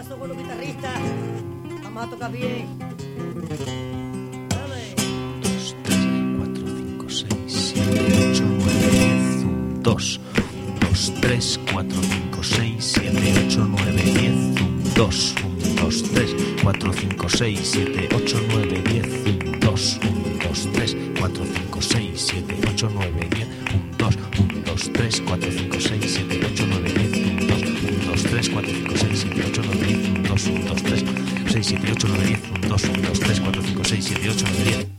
esos buenos guitarristas. Vamos a tocar bien. 2, 3, 4, 5, 6, 7, 8, 9, 10. 1, 2, 1, 2, 3, 4, 5, 6, 7, 8, 9, 10. 1, 2, 1, 2, 3, 4, 5, 6, 7, 8, 9, 10. 1, 2, 1, 2, 3, 4, 5, 6, 7, 8, 9, 10. 1, 2, 1, 2, 3, 4, 5, 6, 7, 8, 9, 10. 1, 2, 1, 2, 3, 4, 5, 6, 7, 8, 9, 10. 1, 2, 1, 2, 3, 6, 7, 8, 9, 10. 1, 2, 1, 2, 3, 4, 5, 6, 7, 8, 9, 10.